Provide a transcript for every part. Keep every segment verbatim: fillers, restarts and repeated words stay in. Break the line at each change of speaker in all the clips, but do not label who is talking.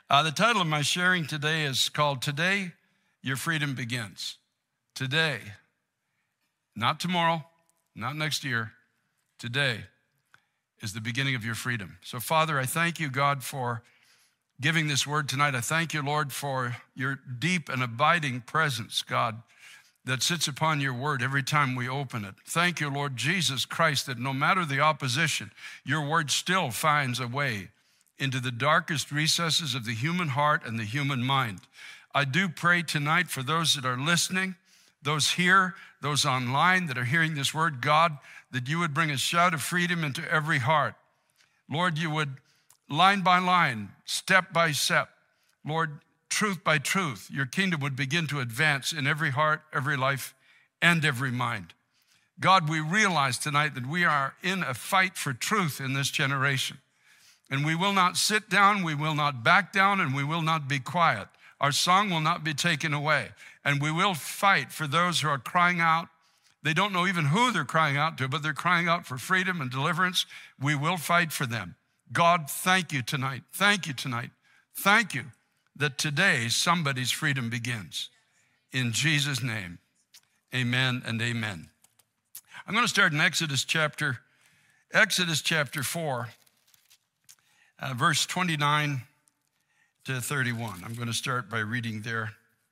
Uh, the title of my sharing today is called Today, Your Freedom Begins. Today, not tomorrow, not next year, today is the beginning of your freedom. So Father, I thank you, God, for giving this word tonight. I thank you, Lord, for your deep and abiding presence, God, that sits upon your word every time we open it. Thank you, Lord Jesus Christ, that no matter the opposition, your word still finds a way into the darkest recesses of the human heart and the human mind. I do pray tonight for those that are listening, those here, those online that are hearing this word, God, that you would bring a shout of freedom into every heart. Lord, you would line by line, step by step, Lord, truth by truth, your kingdom would begin to advance in every heart, every life, and every mind. God, we realize tonight that we are in a fight for truth in this generation. And we will not sit down, we will not back down, and we will not be quiet. Our song will not be taken away. And we will fight for those who are crying out. They don't know even who they're crying out to, but they're crying out for freedom and deliverance. We will fight for them. God, thank you tonight. Thank you tonight. Thank you that today somebody's freedom begins. In Jesus' name, amen and amen. I'm going to start in Exodus chapter, Exodus chapter four. Uh, verse twenty-nine to thirty-one. I'm going to start by reading there.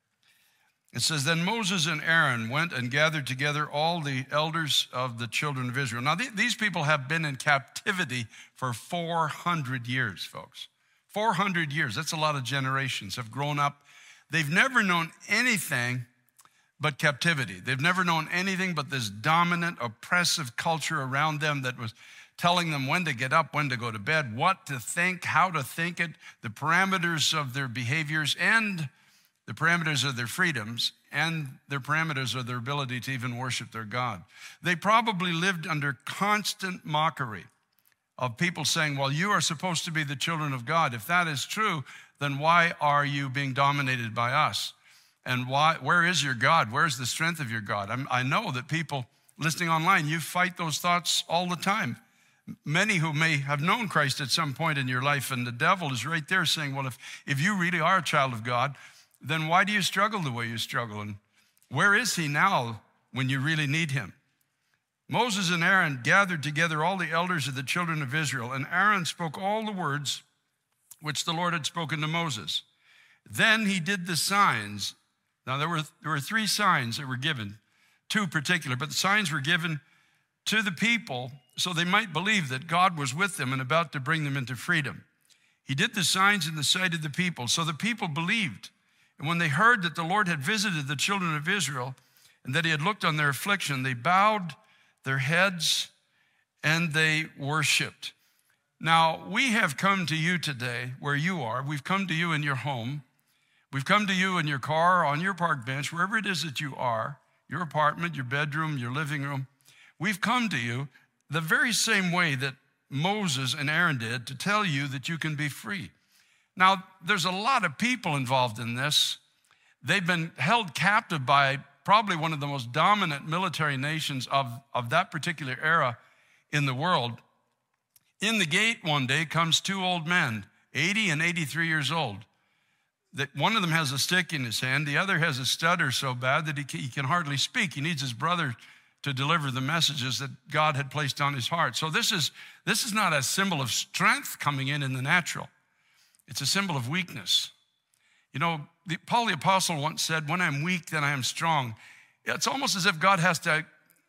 It says, Then Moses and Aaron went and gathered together all the elders of the children of Israel. Now, th- these people have been in captivity for four hundred years, folks. four hundred years. That's a lot of generations have grown up. They've never known anything but captivity. They've never known anything but this dominant, oppressive culture around them that was telling them when to get up, when to go to bed, what to think, how to think it, the parameters of their behaviors and the parameters of their freedoms and their parameters of their ability to even worship their God. They probably lived under constant mockery of people saying, well, you are supposed to be the children of God. If that is true, then why are you being dominated by us? And why? Where is your God? Where's the strength of your God? I'm, I know that people listening online, you fight those thoughts all the time. Many who may have known Christ at some point in your life, and the devil is right there saying, well, if, if you really are a child of God, then why do you struggle the way you struggle? And where is he now when you really need him? Moses and Aaron gathered together all the elders of the children of Israel, and Aaron spoke all the words which the Lord had spoken to Moses. Then he did the signs. Now, there were, there were three signs that were given, two particular, but the signs were given to the people so they might believe that God was with them and about to bring them into freedom. He did the signs in the sight of the people, so the people believed. And when they heard that the Lord had visited the children of Israel and that he had looked on their affliction, they bowed their heads and they worshiped. Now, we have come to you today where you are. We've come to you in your home. We've come to you in your car, on your park bench, wherever it is that you are, your apartment, your bedroom, your living room. We've come to you the very same way that Moses and Aaron did to tell you that you can be free. Now, there's a lot of people involved in this. They've been held captive by probably one of the most dominant military nations of, of that particular era in the world. In the gate one day comes two old men, eighty and eighty-three years old. That one of them has a stick in his hand. The other has a stutter so bad that he can, he can hardly speak. He needs his brother to deliver the messages that God had placed on his heart. So this is, this is not a symbol of strength coming in in the natural. It's a symbol of weakness. You know, the, Paul the Apostle once said, when I'm weak, then I am strong. It's almost as if God has to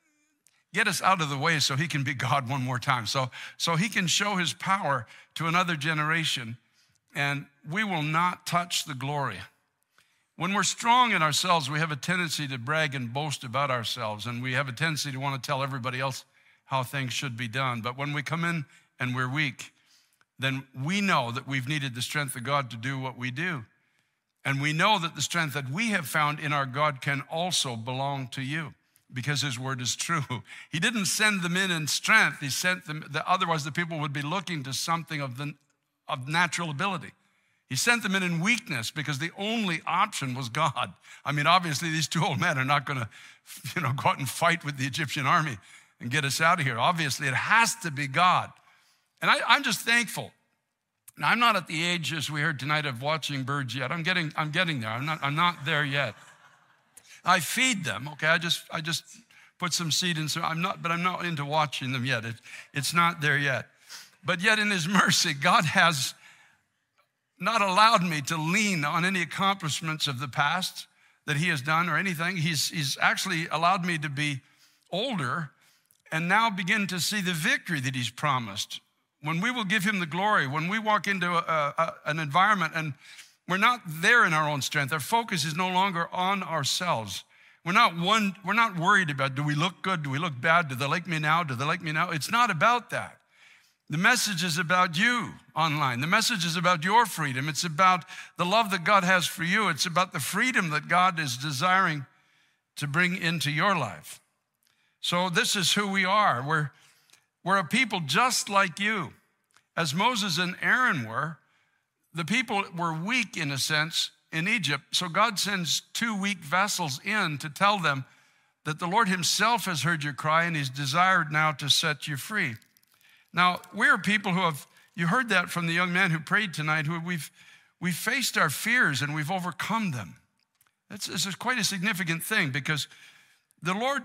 get us out of the way so he can be God one more time. So, so he can show his power to another generation, and we will not touch the glory. When we're strong in ourselves, we have a tendency to brag and boast about ourselves, and we have a tendency to want to tell everybody else how things should be done. But when we come in and we're weak, then we know that we've needed the strength of God to do what we do. And we know that the strength that we have found in our God can also belong to you because his word is true. He didn't send them in in strength. He sent them, the, otherwise the people would be looking to something of, the, of natural ability. He sent them in in weakness because the only option was God. I mean, obviously, these two old men are not going to, you know, go out and fight with the Egyptian army and get us out of here. Obviously, it has to be God. And I, I'm just thankful Now, I'm not at the age, as we heard tonight, of watching birds yet. I'm getting, I'm getting there. I'm not, I'm not there yet. I feed them, okay? I just, I just put some seed in, so I'm not, but I'm not into watching them yet. It, it's not there yet. But yet in his mercy, God has not allowed me to lean on any accomplishments of the past that he has done or anything. He's, he's actually allowed me to be older and now begin to see the victory that he's promised. When we will give him the glory, when we walk into a, a, an environment and we're not there in our own strength, our focus is no longer on ourselves. We're not one, we're not worried about, do we look good? Do we look bad? Do they like me now? Do they like me now? It's not about that. The message is about you online. The message is about your freedom. It's about the love that God has for you. It's about the freedom that God is desiring to bring into your life. So this is who we are. We're We're a people just like you. As Moses and Aaron were, the people were weak in a sense in Egypt. So God sends two weak vessels in to tell them that the Lord himself has heard your cry and he's desired now to set you free. Now, we're people who have, you heard that from the young man who prayed tonight, who we've, we've faced our fears and we've overcome them. That's, this is quite a significant thing because the Lord,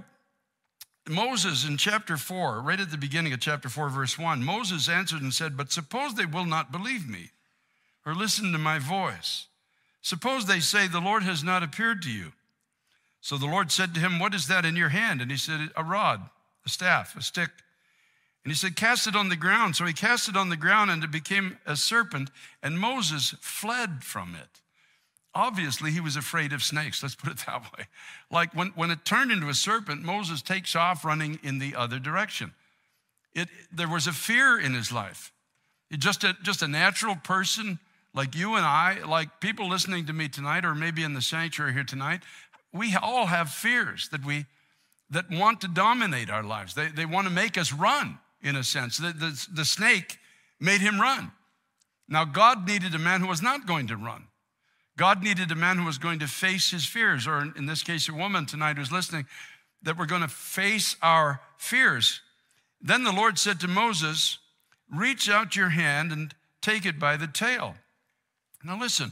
Moses in chapter four, right at the beginning of chapter four, verse one, Moses answered and said, but suppose they will not believe me or listen to my voice. Suppose they say, the Lord has not appeared to you. So the Lord said to him, what is that in your hand? And he said, a rod, a staff, a stick. And he said, cast it on the ground. So he cast it on the ground and it became a serpent, and Moses fled from it. Obviously, he was afraid of snakes. Let's put it that way. Like when, when it turned into a serpent, Moses takes off running in the other direction. It, there was a fear in his life. It, just, a, just a natural person like you and I, like people listening to me tonight or maybe in the sanctuary here tonight, we all have fears that we that want to dominate our lives. They, they want to make us run, in a sense. The, the, the snake made him run. Now, God needed a man who was not going to run. God needed a man who was going to face his fears, or in this case, a woman tonight who's listening, that we're going to face our fears. Then the Lord said to Moses, reach out your hand and take it by the tail. Now listen,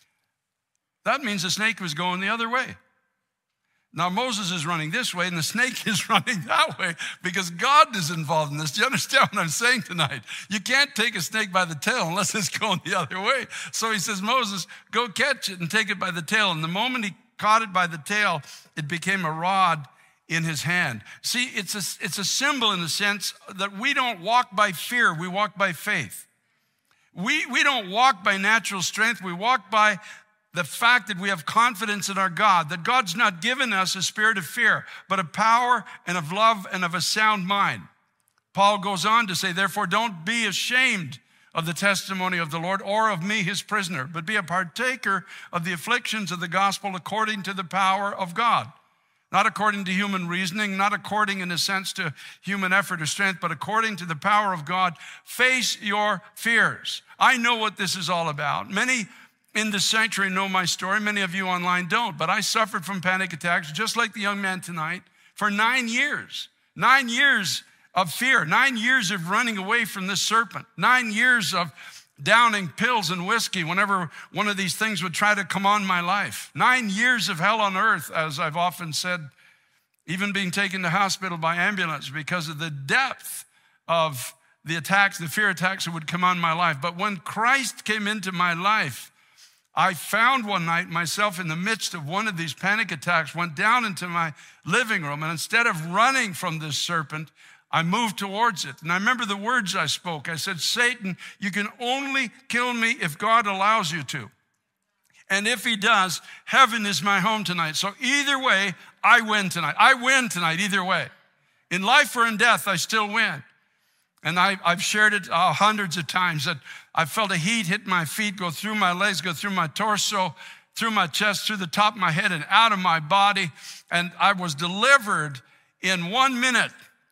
that means the snake was going the other way. Now Moses is running this way and the snake is running that way because God is involved in this. Do you understand what I'm saying tonight? You can't take a snake by the tail unless it's going the other way. So he says, Moses, go catch it and take it by the tail. And the moment he caught it by the tail, it became a rod in his hand. See, it's a, it's a symbol in the sense that we don't walk by fear, we walk by faith. We, we don't walk by natural strength, we walk by the fact that we have confidence in our God, that God's not given us a spirit of fear, but of power and of love and of a sound mind. Paul goes on to say, therefore, don't be ashamed of the testimony of the Lord or of me, his prisoner, but be a partaker of the afflictions of the gospel according to the power of God. Not according to human reasoning, not according in a sense to human effort or strength, but according to the power of God. Face your fears. I know what this is all about. Many in the sanctuary know my story. Many of you online don't, but I suffered from panic attacks, just like the young man tonight, for nine years. Nine years of fear, nine years of running away from this serpent, nine years of downing pills and whiskey whenever one of these things would try to come on my life. Nine years of hell on earth, as I've often said, even being taken to hospital by ambulance because of the depth of the attacks, the fear attacks that would come on my life. But when Christ came into my life, I found one night myself in the midst of one of these panic attacks, went down into my living room, and instead of running from this serpent, I moved towards it. And I remember the words I spoke. I said, Satan, you can only kill me if God allows you to. And if he does, heaven is my home tonight. So either way, I win tonight. I win tonight either way. In life or in death, I still win. And I, I've shared it uh, hundreds of times that I felt a heat hit my feet, go through my legs, go through my torso, through my chest, through the top of my head and out of my body. And I was delivered in one minute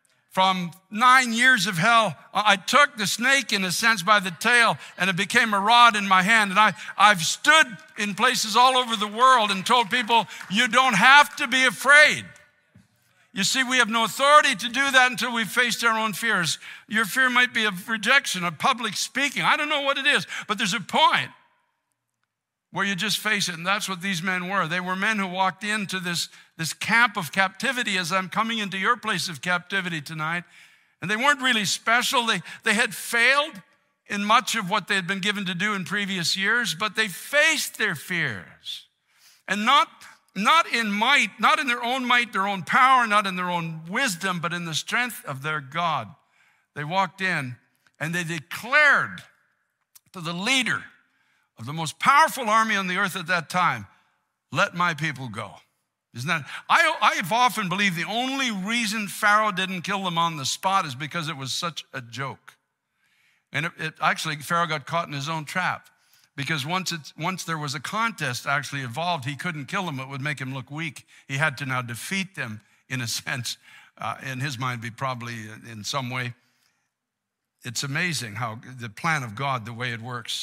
from nine years of hell. I took the snake in a sense by the tail and it became a rod in my hand. And I, I've stood in places all over the world and told people, you don't have to be afraid. You see, we have no authority to do that until we've faced our own fears. Your fear might be of rejection, of public speaking. I don't know what it is, but there's a point where you just face it, and that's what these men were. They were men who walked into this, this camp of captivity as I'm coming into your place of captivity tonight, and they weren't really special. They, they had failed in much of what they had been given to do in previous years, but they faced their fears, and not Not in might, not in their own might, their own power, not in their own wisdom, but in the strength of their God. They walked in and they declared to the leader of the most powerful army on the earth at that time, let my people go. Isn't that? I, I've often believed the only reason Pharaoh didn't kill them on the spot is because it was such a joke. And it, it actually, Pharaoh got caught in his own trap. Because once it's, once there was a contest actually involved, he couldn't kill them. It would make him look weak. He had to now defeat them in a sense. Uh, in his mind, be probably in some way. It's amazing how the plan of God, the way it works.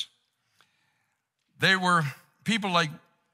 They were people like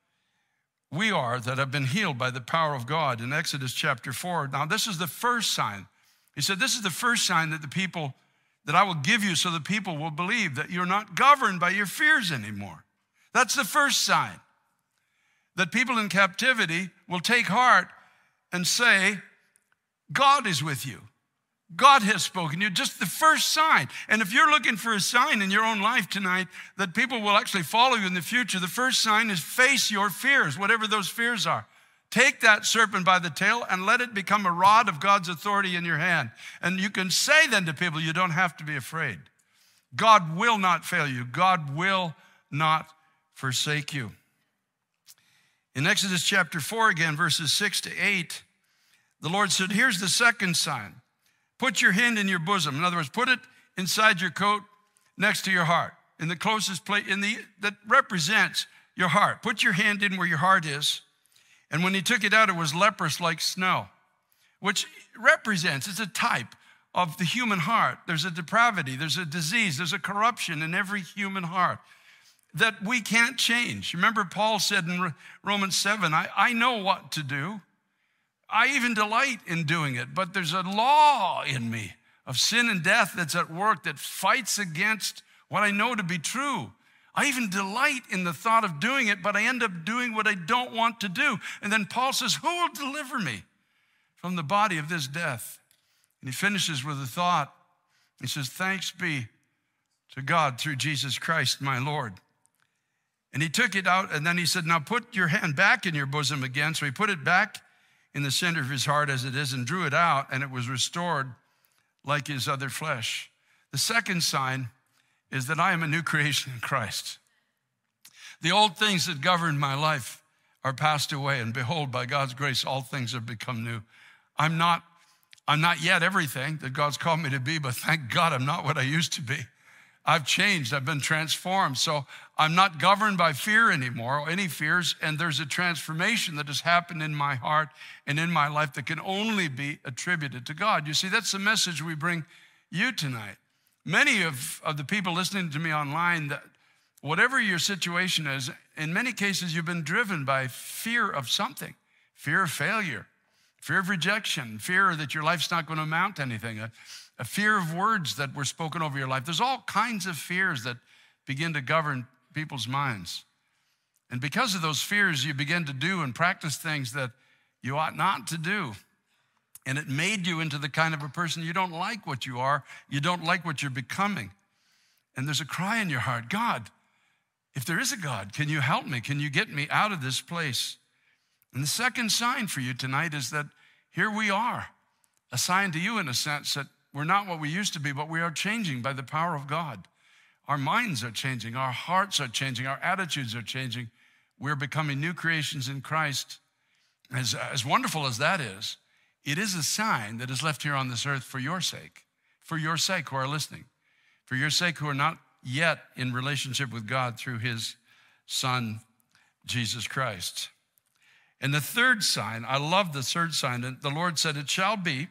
we are that have been healed by the power of God in Exodus chapter four. Now, this is the first sign. He said, this is the first sign that the people that I will give you so the people will believe that you're not governed by your fears anymore. That's the first sign. That people in captivity will take heart and say, God is with you. God has spoken to you. Just the first sign. And if you're looking for a sign in your own life tonight that people will actually follow you in the future, the first sign is face your fears, whatever those fears are. Take that serpent by the tail and let it become a rod of God's authority in your hand. And you can say then to people, you don't have to be afraid. God will not fail you. God will not forsake you. In Exodus chapter four again, verses six to eight, the Lord said, here's the second sign. Put your hand in your bosom. In other words, put it inside your coat next to your heart, in the closest place in the that represents your heart. Put your hand in where your heart is. And when he took it out, it was leprous like snow, which represents, it's a type of the human heart. There's a depravity, there's a disease, there's a corruption in every human heart that we can't change. Remember, Paul said in Romans seven, I, I know what to do. I even delight in doing it, but there's a law in me of sin and death that's at work that fights against what I know to be true. I even delight in the thought of doing it, but I end up doing what I don't want to do. And then Paul says, who will deliver me from the body of this death? And he finishes with a thought. He says, thanks be to God through Jesus Christ, my Lord. And he took it out, and then he said, now put your hand back in your bosom again. So he put it back in the center of his heart as it is and drew it out, and it was restored like his other flesh. The second sign is that I am a new creation in Christ. The old things that governed my life are passed away, and behold, by God's grace, all things have become new. I'm not, I'm not yet everything that God's called me to be, but thank God I'm not what I used to be. I've changed, I've been transformed, so I'm not governed by fear anymore, or any fears, and there's a transformation that has happened in my heart and in my life that can only be attributed to God. You see, that's the message we bring you tonight. Many of, of the people listening to me online, that whatever your situation is, in many cases you've been driven by fear of something, fear of failure, fear of rejection, fear that your life's not going to amount to anything, a, a fear of words that were spoken over your life. There's all kinds of fears that begin to govern people's minds. And because of those fears, you begin to do and practice things that you ought not to do. And it made you into the kind of a person you don't like what you are. You don't like what you're becoming. And there's a cry in your heart, God, if there is a God, can you help me? Can you get me out of this place? And the second sign for you tonight is that here we are, a sign to you in a sense that we're not what we used to be, but we are changing by the power of God. Our minds are changing. Our hearts are changing. Our attitudes are changing. We're becoming new creations in Christ. As, as wonderful as that is, it is a sign that is left here on this earth for your sake, for your sake who are listening, for your sake who are not yet in relationship with God through his Son, Jesus Christ. And the third sign, I love the third sign, and the Lord said, it shall be.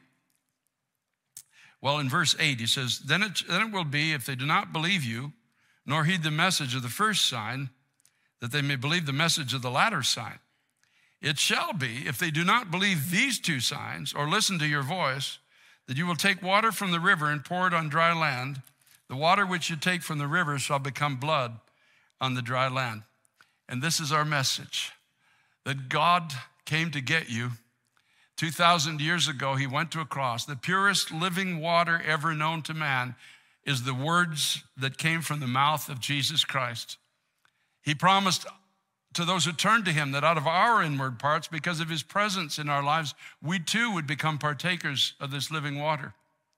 Well, in verse eight, he says, then it, then it will be, if they do not believe you, nor heed the message of the first sign, that they may believe the message of the latter sign. It shall be, if they do not believe these two signs or listen to your voice, that you will take water from the river and pour it on dry land. The water which you take from the river shall become blood on the dry land. And this is our message, that God came to get you. two thousand years ago, he went to a cross. The purest living water ever known to man is the words that came from the mouth of Jesus Christ. He promised to those who turn to him that out of our inward parts, because of his presence in our lives, we too would become partakers of this living water.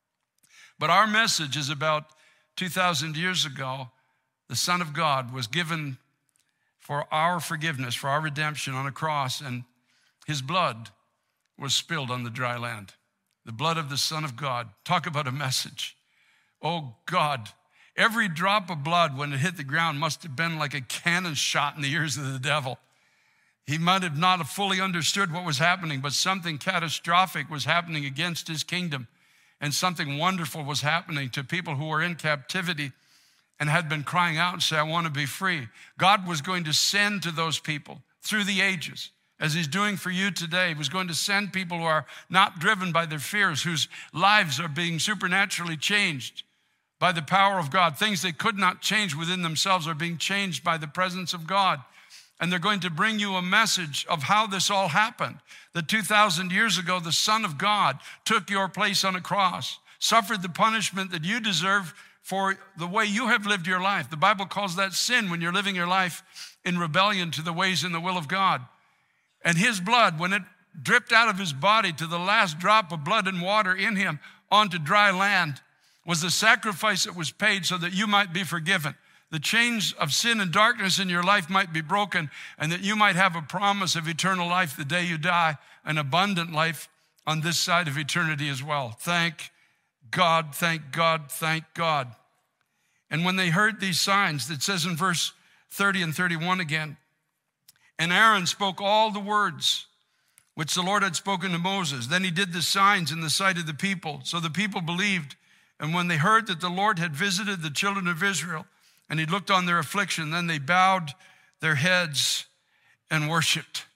But our message is about two thousand years ago, the Son of God was given for our forgiveness, for our redemption on a cross, and his blood was spilled on the dry land. The blood of the Son of God. Talk about a message. Oh God, every drop of blood when it hit the ground must have been like a cannon shot in the ears of the devil. He might have not have fully understood what was happening, but something catastrophic was happening against his kingdom, and something wonderful was happening to people who were in captivity and had been crying out and say, I want to be free. God was going to send to those people through the ages, as he's doing for you today. He was going to send people who are not driven by their fears, whose lives are being supernaturally changed by the power of God. Things they could not change within themselves are being changed by the presence of God. And they're going to bring you a message of how this all happened. That two thousand years ago, the Son of God took your place on a cross, suffered the punishment that you deserve for the way you have lived your life. The Bible calls that sin when you're living your life in rebellion to the ways and the will of God. And his blood, when it dripped out of his body to the last drop of blood and water in him onto dry land, was the sacrifice that was paid so that you might be forgiven. The chains of sin and darkness in your life might be broken, and that you might have a promise of eternal life the day you die, an abundant life on this side of eternity as well. Thank God, thank God, thank God. And when they heard these signs, it says in verse thirty and thirty-one again, and Aaron spoke all the words which the Lord had spoken to Moses. Then he did the signs in the sight of the people. So the people believed. And when they heard that the Lord had visited the children of Israel and he looked on their affliction, then they bowed their heads and worshiped.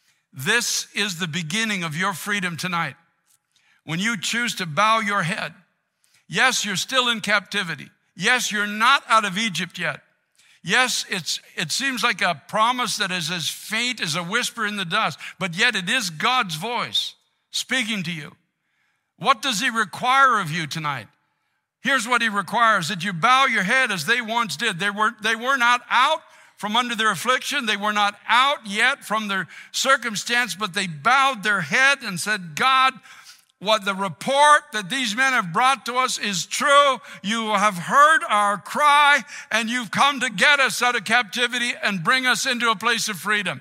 This is the beginning of your freedom tonight. When you choose to bow your head, yes, you're still in captivity. Yes, you're not out of Egypt yet. Yes, it's, it seems like a promise that is as faint as a whisper in the dust, but yet it is God's voice speaking to you. What does he require of you tonight? Here's what he requires, that you bow your head as they once did. They were, they were not out from under their affliction. They were not out yet from their circumstance, but they bowed their head and said, God, what the report that these men have brought to us is true. You have heard our cry, and you've come to get us out of captivity and bring us into a place of freedom.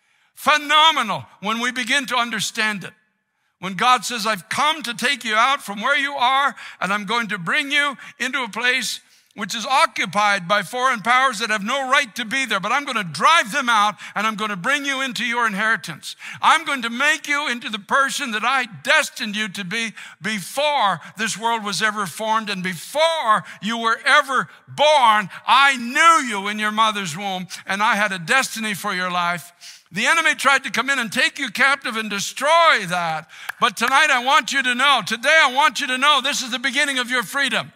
Phenomenal when we begin to understand it. When God says, I've come to take you out from where you are, and I'm going to bring you into a place which is occupied by foreign powers that have no right to be there, but I'm going to drive them out, and I'm going to bring you into your inheritance. I'm going to make you into the person that I destined you to be before this world was ever formed, and before you were ever born. I knew you in your mother's womb, and I had a destiny for your life. The enemy tried to come in and take you captive and destroy that. But tonight I want you to know, today I want you to know this is the beginning of your freedom.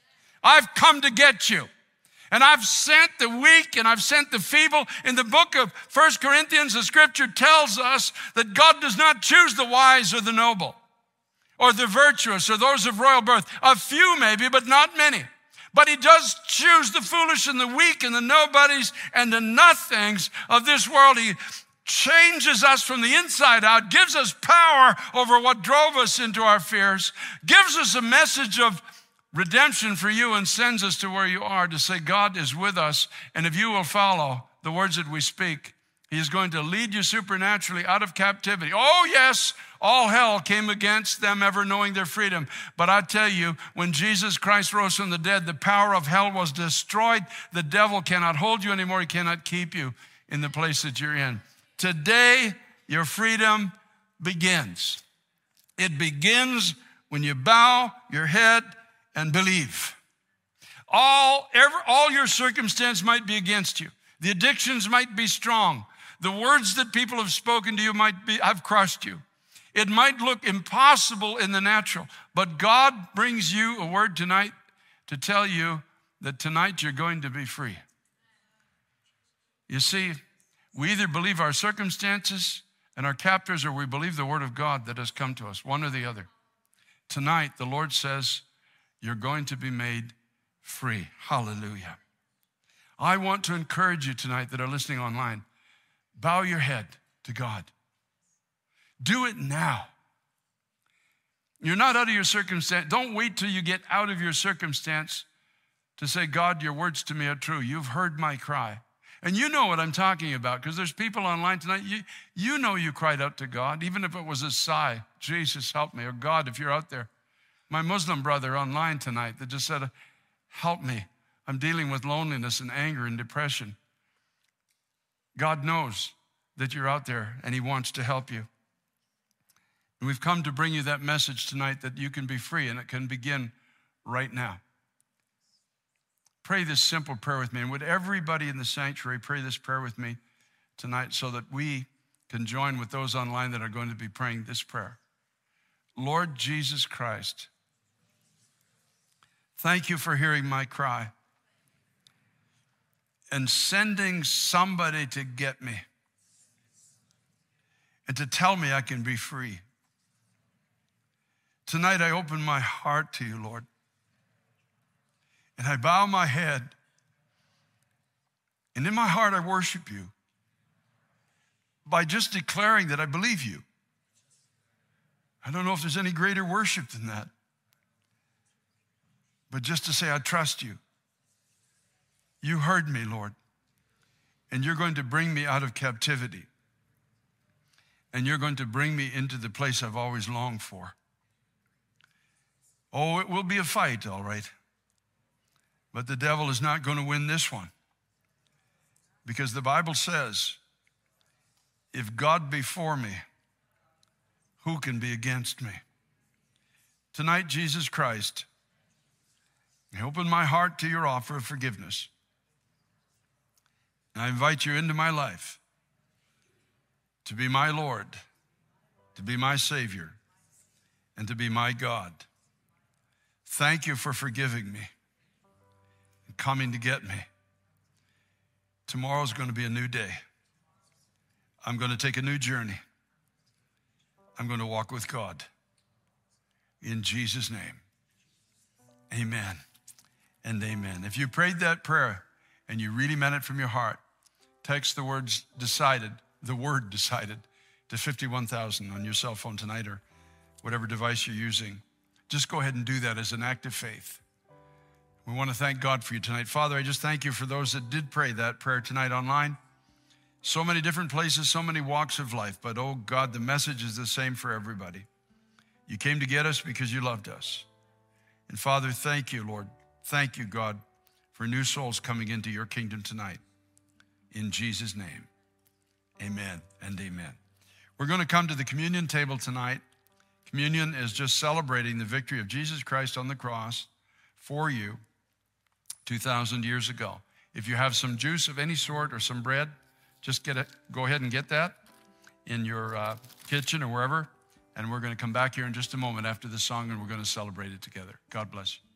I've come to get you. And I've sent the weak and I've sent the feeble. In the book of First Corinthians, the scripture tells us that God does not choose the wise or the noble or the virtuous or those of royal birth. A few maybe, but not many. But he does choose the foolish and the weak and the nobodies and the nothings of this world. He changes us from the inside out, gives us power over what drove us into our fears, gives us a message of redemption for you, and sends us to where you are to say, God is with us. And if you will follow the words that we speak, he is going to lead you supernaturally out of captivity. Oh, yes, all hell came against them ever knowing their freedom. But I tell you, when Jesus Christ rose from the dead, the power of hell was destroyed. The devil cannot hold you anymore. He cannot keep you in the place that you're in. Today, your freedom begins. It begins when you bow your head and believe. All, every, all your circumstance might be against you. The addictions might be strong. The words that people have spoken to you might be, have crushed you. It might look impossible in the natural, but God brings you a word tonight to tell you that tonight you're going to be free. You see, we either believe our circumstances and our captors, or we believe the word of God that has come to us, one or the other. Tonight, the Lord says, you're going to be made free. Hallelujah. I want to encourage you tonight that are listening online, bow your head to God. Do it now. You're not out of your circumstance. Don't wait till you get out of your circumstance to say, God, your words to me are true. You've heard my cry. And you know what I'm talking about, because there's people online tonight, you, you know you cried out to God, even if it was a sigh, Jesus, help me, or God, if you're out there. My Muslim brother online tonight that just said, help me. I'm dealing with loneliness and anger and depression. God knows that you're out there and he wants to help you. And we've come to bring you that message tonight that you can be free, and it can begin right now. Pray this simple prayer with me. And would everybody in the sanctuary pray this prayer with me tonight so that we can join with those online that are going to be praying this prayer. Lord Jesus Christ, thank you for hearing my cry and sending somebody to get me and to tell me I can be free. Tonight I open my heart to you, Lord, and I bow my head, and in my heart I worship you by just declaring that I believe you. I don't know if there's any greater worship than that, but just to say I trust you. You heard me, Lord, and you're going to bring me out of captivity, and you're going to bring me into the place I've always longed for. Oh, it will be a fight, all right, but the devil is not going to win this one, because the Bible says, if God be for me, who can be against me? Tonight, Jesus Christ, I open my heart to your offer of forgiveness. And I invite you into my life to be my Lord, to be my Savior, and to be my God. Thank you for forgiving me and coming to get me. Tomorrow's going to be a new day. I'm going to take a new journey. I'm going to walk with God. In Jesus' name, amen and amen. If you prayed that prayer and you really meant it from your heart, text the words decided, the word decided, to fifty-one thousand on your cell phone tonight or whatever device you're using. Just go ahead and do that as an act of faith. We want to thank God for you tonight. Father, I just thank you for those that did pray that prayer tonight online. So many different places, so many walks of life, but oh God, the message is the same for everybody. You came to get us because you loved us. And Father, thank you, Lord. Thank you, God, for new souls coming into your kingdom tonight. In Jesus' name, amen and amen. We're going to come to the communion table tonight. Communion is just celebrating the victory of Jesus Christ on the cross for you two thousand years ago. If you have some juice of any sort or some bread, just get it. Go ahead and get that in your uh, kitchen or wherever. And we're going to come back here in just a moment after the song, and we're going to celebrate it together. God bless you.